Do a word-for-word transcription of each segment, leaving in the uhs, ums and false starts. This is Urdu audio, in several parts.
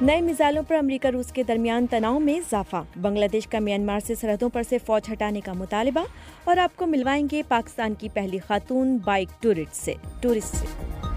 نئے میزائلوں پر امریکہ روس کے درمیان تناؤ میں اضافہ، بنگلہ دیش کا میانمار سے سرحدوں پر سے فوج ہٹانے کا مطالبہ، اور آپ کو ملوائیں گے پاکستان کی پہلی خاتون بائیک ٹورسٹ سے ٹورسٹ سے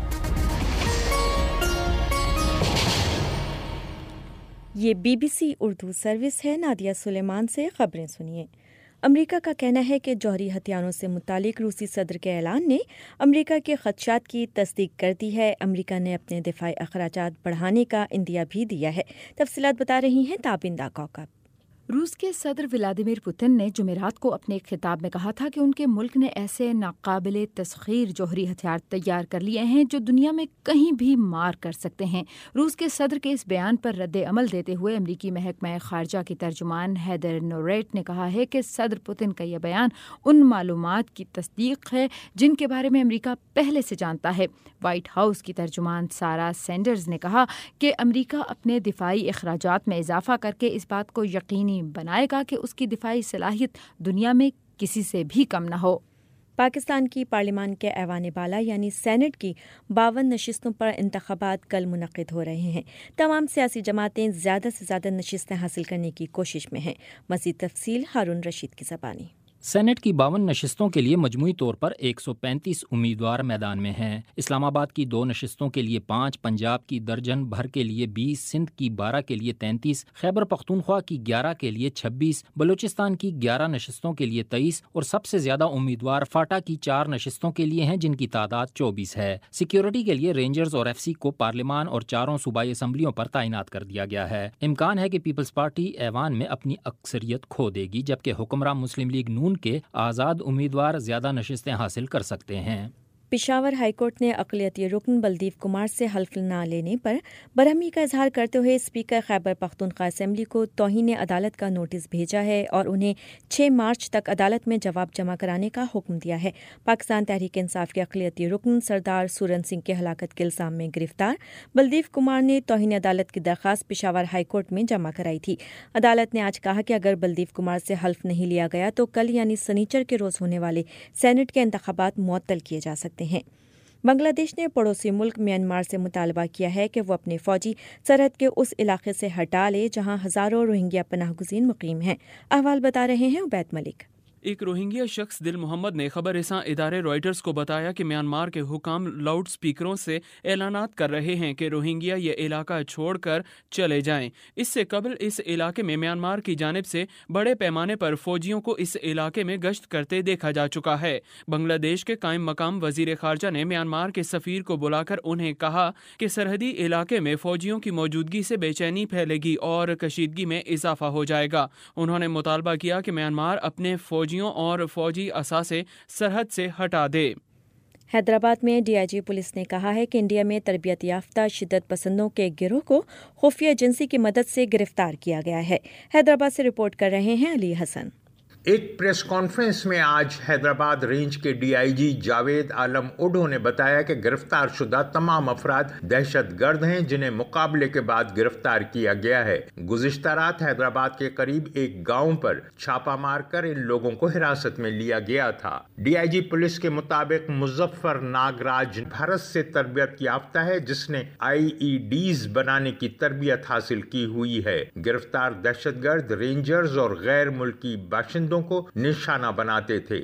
یہ B B C Urdu service ہے۔ نادیہ سلیمان سے خبریں سنیے۔ امریکہ کا کہنا ہے کہ جوہری ہتھیاروں سے متعلق روسی صدر کے اعلان نے امریکہ کے خدشات کی تصدیق کر دی ہے۔ امریکہ نے اپنے دفاعی اخراجات بڑھانے کا عندیہ بھی دیا ہے۔ تفصیلات بتا رہی ہیں تابندہ کوکب۔ روس کے صدر ولادیمیر پوتن نے جمعرات کو اپنے ایک خطاب میں کہا تھا کہ ان کے ملک نے ایسے ناقابل تسخیر جوہری ہتھیار تیار کر لیے ہیں جو دنیا میں کہیں بھی مار کر سکتے ہیں۔ روس کے صدر کے اس بیان پر رد عمل دیتے ہوئے امریکی محکمہ خارجہ کی ترجمان ہیدر نوریٹ نے کہا ہے کہ صدر پوتن کا یہ بیان ان معلومات کی تصدیق ہے جن کے بارے میں امریکہ پہلے سے جانتا ہے۔ وائٹ ہاؤس کی ترجمان سارا سینڈرز نے کہا کہ امریکہ اپنے دفاعی اخراجات میں اضافہ کر کے اس بات کو یقینی بنائے گا کہ اس کی دفاعی صلاحیت دنیا میں کسی سے بھی کم نہ ہو۔ پاکستان کی پارلیمان کے ایوان بالا یعنی سینٹ کی باون نشستوں پر انتخابات کل منعقد ہو رہے ہیں۔ تمام سیاسی جماعتیں زیادہ سے زیادہ نشستیں حاصل کرنے کی کوشش میں ہیں۔ مزید تفصیل ہارون رشید کی زبانی۔ سینٹ کی باون نشستوں کے لیے مجموعی طور پر ایک سو پینتیس امیدوار میدان میں ہیں۔ اسلام آباد کی دو نشستوں کے لیے پانچ، پنجاب کی درجن بھر کے لیے بیس، سندھ کی بارہ کے لیے تینتیس، خیبر پختونخوا کی گیارہ کے لیے چھبیس، بلوچستان کی گیارہ نشستوں کے لیے تیئیس اور سب سے زیادہ امیدوار فاٹا کی چار نشستوں کے لیے ہیں جن کی تعداد چوبیس ہے۔ سیکیورٹی کے لیے رینجرز اور ایف سی کو پارلیمان اور چاروں صوبائی اسمبلیوں پر تعینات کر دیا گیا ہے۔ امکان ہے کہ پیپلز پارٹی ایوان میں اپنی اکثریت کھو دے گی جبکہ حکمراں مسلم لیگ نون کے آزاد امیدوار زیادہ نشستیں حاصل کر سکتے ہیں۔ پشاور ہائی کورٹ نے اقلیتی رکن بلدیو کمار سے حلف نہ لینے پر برہمی کا اظہار کرتے ہوئے اسپیکر خیبر پختونخوا اسمبلی کو توہین عدالت کا نوٹس بھیجا ہے اور انہیں چھ مارچ تک عدالت میں جواب جمع کرانے کا حکم دیا ہے۔ پاکستان تحریک انصاف کے اقلیتی رکن سردار سورن سنگھ کی ہلاکت کے الزام میں گرفتار بلدیو کمار نے توہین عدالت کی درخواست پشاور ہائی کورٹ میں جمع کرائی تھی۔ عدالت نے آج کہا کہ اگر بلدیو کمار سے حلف نہیں لیا گیا تو کل یعنی سنیچر کے روز ہونے والے سینٹ کے انتخابات معطل کیے جا سکتے ہیں۔ بنگلہ دیش نے پڑوسی ملک میانمار سے مطالبہ کیا ہے کہ وہ اپنے فوجی سرحد کے اس علاقے سے ہٹا لے جہاں ہزاروں روہنگیا پناہ گزین مقیم ہیں۔ احوال بتا رہے ہیں عبید ملک۔ ایک روہنگیا شخص دل محمد نے خبر رساں ادارے رائٹرز کو بتایا کہ میانمار کے حکام لاؤڈ سپیکروں سے اعلانات کر رہے ہیں کہ روہنگیا یہ علاقہ چھوڑ کر چلے جائیں۔ اس سے قبل اس علاقے میں میانمار کی جانب سے بڑے پیمانے پر فوجیوں کو اس علاقے میں گشت کرتے دیکھا جا چکا ہے۔ بنگلہ دیش کے قائم مقام وزیر خارجہ نے میانمار کے سفیر کو بلا کر انہیں کہا کہ سرحدی علاقے میں فوجیوں کی موجودگی سے بے چینی پھیلے گی اور کشیدگی میں اضافہ ہو جائے گا۔ انہوں نے مطالبہ کیا کہ میانمار اپنے فوجی اور فوجی اثاثے سرحد سے ہٹا دے۔ حیدرآباد میں ڈی آئی جی پولیس نے کہا ہے کہ انڈیا میں تربیت یافتہ شدت پسندوں کے گروہ کو خفیہ ایجنسی کی مدد سے گرفتار کیا گیا ہے۔ حیدرآباد سے رپورٹ کر رہے ہیں علی حسن۔ ایک پریس کانفرنس میں آج حیدرآباد رینج کے D I G Javed Alam Odho نے بتایا کہ گرفتار شدہ تمام افراد دہشت گرد ہیں جنہیں مقابلے کے بعد گرفتار کیا گیا ہے۔ گزشتہ رات حیدرآباد کے قریب ایک گاؤں پر چھاپہ مار کر ان لوگوں کو حراست میں لیا گیا تھا۔ ڈی آئی جی پولیس کے مطابق مظفر ناگراج بھارت سے تربیت یافتہ ہے جس نے آئی ای ڈیز بنانے کی تربیت حاصل کی ہوئی ہے۔ گرفتار دہشت گرد رینجرز اور غیر ملکی باشندوں کو نشانہ بناتے تھے۔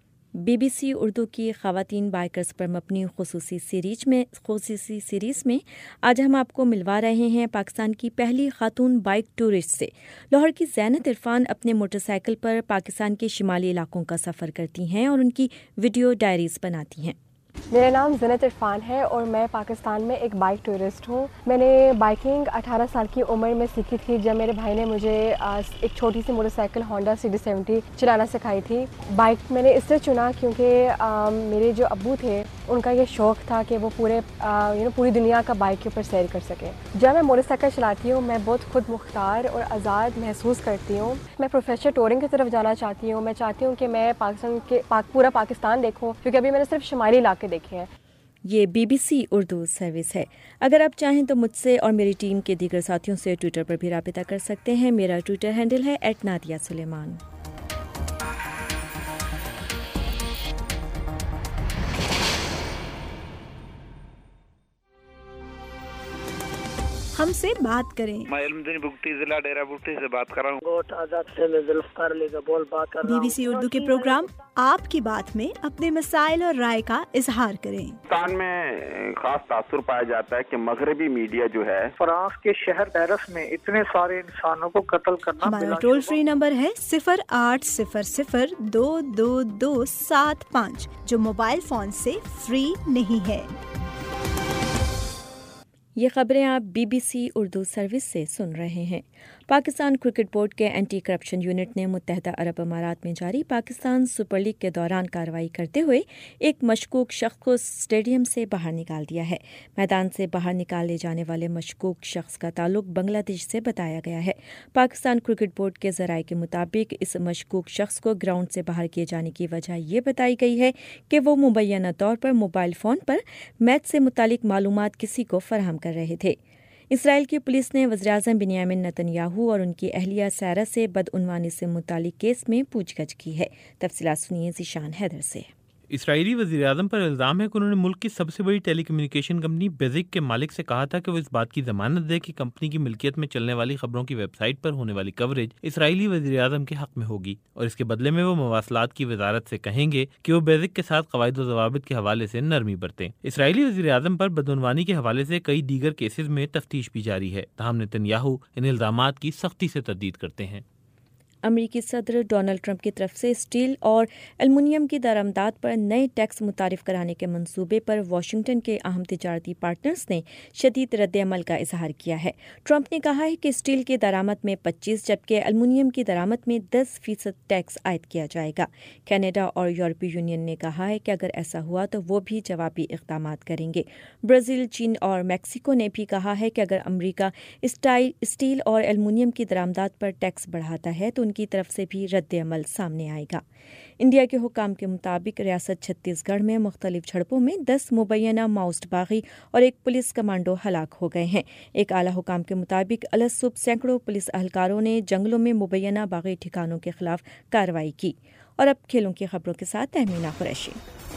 بی بی سی اردو کی خواتین بائکرز پر مبنی خصوصی سیریز میں خصوصی سیریز میں آج ہم آپ کو ملوا رہے ہیں پاکستان کی پہلی خاتون بائک ٹورسٹ سے۔ لاہور کی زینت عرفان اپنے موٹر سائیکل پر پاکستان کے شمالی علاقوں کا سفر کرتی ہیں اور ان کی ویڈیو ڈائریز بناتی ہیں۔ میرا نام زینت عرفان ہے اور میں پاکستان میں ایک بائک ٹورسٹ ہوں۔ میں نے بائکنگ اٹھارہ سال کی عمر میں سیکھی تھی جب میرے بھائی نے مجھے ایک چھوٹی سی motor cycle Honda C D seventy چلانا سکھائی تھی۔ بائک میں نے اس لیے چنا کیونکہ میرے جو ابو تھے ان کا یہ شوق تھا کہ وہ پورے یو نو پوری دنیا کا بائک کے اوپر سیر کر سکیں۔ جب میں موٹر سائیکل چلاتی ہوں میں بہت خود مختار اور آزاد محسوس کرتی ہوں۔ میں پروفیشنل ٹورنگ کی طرف جانا چاہتی ہوں۔ میں چاہتی ہوں کہ میں پاکستان کے پورا پاکستان دیکھوں کیونکہ ابھی میں نے صرف شمالی علاقے دیکھے ہیں۔ یہ B B C Urdu service ہے۔ اگر آپ چاہیں تو مجھ سے اور میری ٹیم کے دیگر ساتھیوں سے ٹویٹر پر بھی رابطہ کر سکتے ہیں۔ میرا ٹویٹر ہینڈل ہے ایٹ نادیہ سلیمان۔ ہم سے بات کریں۔ میں علمدین بگٹی ضلع ڈیرہ بگٹی سے بات کر رہا ہوں۔ گوٹ آزاد سے میں ذوالفقار علی کا بول بات کر رہا ہوں۔ بی بی سی اردو کے پروگرام آپ کی بات میں اپنے مسائل اور رائے کا اظہار کریں۔ پاکستان میں خاص تاثر پایا جاتا ہے کہ مغربی میڈیا جو ہے فرانس کے شہر پیرس میں اتنے سارے انسانوں کو قتل کرنا۔ ہمارا ٹول فری نمبر ہے صفر آٹھ صفر صفر دو دو دو سات پانچ، جو موبائل فون سے فری نہیں ہے۔ یہ خبریں آپ B B C Urdu service سے سن رہے ہیں۔ پاکستان کرکٹ بورڈ کے اینٹی کرپشن یونٹ نے متحدہ عرب امارات میں جاری پاکستان سپر لیگ کے دوران کارروائی کرتے ہوئے ایک مشکوک شخص کو اسٹیڈیم سے باہر نکال دیا ہے۔ میدان سے باہر نکالے جانے والے مشکوک شخص کا تعلق بنگلہ دیش سے بتایا گیا ہے۔ پاکستان کرکٹ بورڈ کے ذرائع کے مطابق اس مشکوک شخص کو گراؤنڈ سے باہر کیے جانے کی وجہ یہ بتائی گئی ہے کہ وہ مبینہ طور پر موبائل فون پر میچ سے متعلق معلومات کسی کو فراہم کر رہے تھے۔ اسرائیل کی پولیس نے وزیراعظم بنیامن نتن یاہو اور ان کی اہلیہ سارہ سے بدعنوانی سے متعلق کیس میں پوچھ گچھ کی ہے۔ تفصیلات سنیے ذیشان حیدر سے۔ اسرائیلی وزیراعظم پر الزام ہے کہ انہوں نے ملک کی سب سے بڑی ٹیلی کمیونیکیشن کمپنی بیزک کے مالک سے کہا تھا کہ وہ اس بات کی ضمانت دے کہ کمپنی کی ملکیت میں چلنے والی خبروں کی ویب سائٹ پر ہونے والی کوریج اسرائیلی وزیراعظم کے حق میں ہوگی، اور اس کے بدلے میں وہ مواصلات کی وزارت سے کہیں گے کہ وہ بیزک کے ساتھ قواعد و ضوابط کے حوالے سے نرمی برتیں۔ اسرائیلی وزیراعظم پر بدعنوانی کے حوالے سے کئی دیگر کیسز میں تفتیش بھی جاری ہے، تاہم نتن یاہو ان الزامات کی سختی سے تردید کرتے ہیں۔ امریکی صدر ڈونلڈ ٹرمپ کی طرف سے اسٹیل اور ایلومینیم کی درآمدات پر نئے ٹیکس متعارف کرانے کے منصوبے پر واشنگٹن کے اہم تجارتی پارٹنرز نے شدید رد عمل کا اظہار کیا ہے۔ ٹرمپ نے کہا ہے کہ اسٹیل کی درآمد میں پچیس جبکہ ایلومینیم کی درآمد میں دس فیصد ٹیکس عائد کیا جائے گا۔ کینیڈا اور یورپی یونین نے کہا ہے کہ اگر ایسا ہوا تو وہ بھی جوابی اقدامات کریں گے۔ برازیل، چین اور میکسیکو نے بھی کہا ہے کہ اگر امریکہ اسٹیل اور ایلومینیم کی درآمدات پر ٹیکس بڑھاتا ہے تو ان کی طرف سے بھی رد عمل سامنے آئے گا۔ انڈیا کے حکام کے مطابق ریاست چھتیس گڑھ میں مختلف جھڑپوں میں دس مبینہ ماؤسٹ باغی اور ایک پولیس کمانڈو ہلاک ہو گئے ہیں۔ ایک اعلیٰ حکام کے مطابق الصبح سینکڑوں پولیس اہلکاروں نے جنگلوں میں مبینہ باغی ٹھکانوں کے خلاف کارروائی کی۔ اور اب کھیلوں کی خبروں کے ساتھ تہمینہ قریشی۔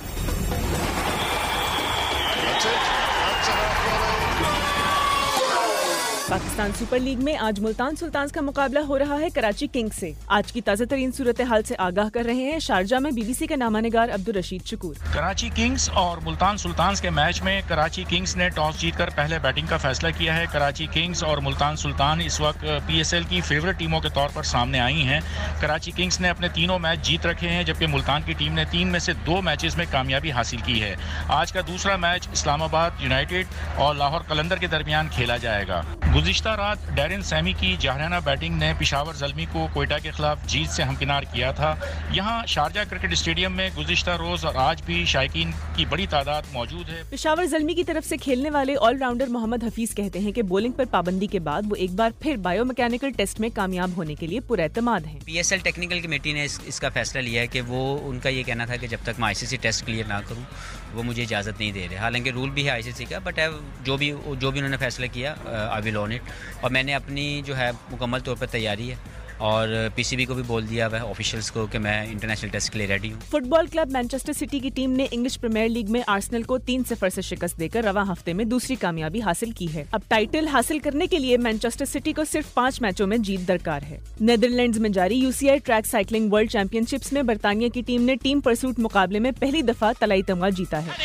پاکستان سپر لیگ میں آج ملتان سلطانز کا مقابلہ ہو رہا ہے کراچی کنگز سے۔ آج کی تازہ ترین صورتحال سے آگاہ کر رہے ہیں شارجہ میں بی بی سی کے نامہ نگار عبدالرشید شکور۔ کراچی کنگز اور ملتان سلطانز کے میچ میں کراچی کنگز نے ٹاس جیت کر پہلے بیٹنگ کا فیصلہ کیا ہے۔ کراچی کنگز اور ملتان سلطان اس وقت پی ایس ایل کی فیورٹ ٹیموں کے طور پر سامنے آئی ہیں۔ کراچی کنگز نے اپنے تینوں میچ جیت رکھے ہیں جبکہ ملتان کی ٹیم نے تین میں سے دو میچز میں کامیابی حاصل کی ہے۔ آج کا دوسرا میچ اسلام آباد یونائیٹڈ اور لاہور قلندر کے درمیان کھیلا جائے گا۔ گزشتہ رات ڈیرن سیمی کی جاہرانہ بیٹنگ نے پشاور زلمی کو کوئٹہ کے خلاف جیت سے ہمکنار کیا تھا۔ یہاں شارجہ کرکٹ اسٹیڈیم میں گزشتہ روز اور آج بھی شائقین کی بڑی تعداد موجود ہے۔ پشاور زلمی کی طرف سے کھیلنے والے آل راؤنڈر محمد حفیظ کہتے ہیں کہ بولنگ پر پابندی کے بعد وہ ایک بار پھر بایو میکینیکل ٹیسٹ میں کامیاب ہونے کے لیے پراعتماد ہیں۔ P S L technical committee نے اس کا فیصلہ لیا ہے کہ وہ ان کا یہ کہنا تھا کہ جب تک میں آئی سی سی ٹیسٹ کلیئر نہ کروں وہ مجھے اجازت نہیں دے رہے، حالانکہ رول بھی ہے آئی سی سی کا، بٹ جو بھی جو بھی انہوں نے فیصلہ کیا آئی ول آن اٹ، اور میں نے اپنی جو ہے مکمل طور پر تیاری ہے اور پی سی بی کو بھی بول دیا ہوا ہے آفیشلز کو کہ میں انٹرنیشنل ٹیسٹ کے لیے ریڈی ہوں۔ Football club Manchester City کی ٹیم نے انگلش پریمیئر لیگ میں آرسنل کو تین صفر سے شکست دے کر رواں ہفتے میں دوسری کامیابی حاصل کی ہے۔ اب ٹائٹل حاصل کرنے کے لیے مانچسٹر سٹی کو صرف پانچ میچوں میں جیت درکار ہے۔ نیدرلینڈز میں جاری U C I track cycling world championships میں برطانیہ کی ٹیم نے ٹیم پرسوٹ مقابلے میں پہلی دفعہ طلائی تمغہ جیتا ہے۔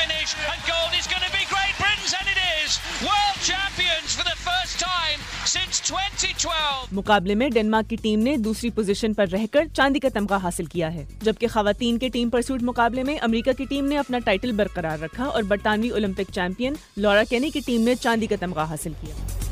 مقابلے میں ڈنمارک کی ٹیم نے دوسری پوزیشن پر رہ کر چاندی کا تمغہ حاصل کیا ہے، جبکہ خواتین کے ٹیم پرسوٹ مقابلے میں امریکہ کی ٹیم نے اپنا ٹائٹل برقرار رکھا اور برطانوی اولمپک چیمپئن لورا کینی کی ٹیم نے چاندی کا تمغہ حاصل کیا۔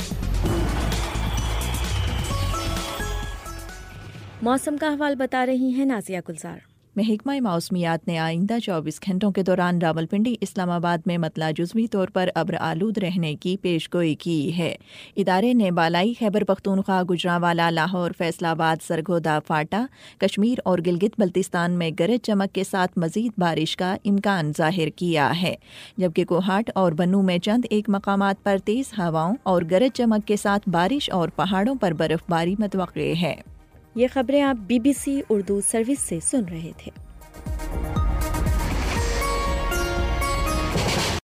موسم کا حوال بتا رہی ہیں نازیہ گلزار۔ محکمہ موسمیات نے آئندہ چوبیس گھنٹوں کے دوران راولپنڈی، اسلام آباد میں مطلع جزوی طور پر ابر آلود رہنے کی پیش گوئی کی ہے۔ ادارے نے بالائی خیبر پختونخوا، گجرانوالہ، لاہور، فیصل آباد، سرگودا، فاٹا، کشمیر اور گلگت بلتستان میں گرج چمک کے ساتھ مزید بارش کا امکان ظاہر کیا ہے، جبکہ کوہاٹ اور بنوں میں چند ایک مقامات پر تیز ہواؤں اور گرج چمک کے ساتھ بارش اور پہاڑوں پر برف باری متوقع ہے۔ یہ خبریں آپ B B C Urdu service سے سن رہے تھے۔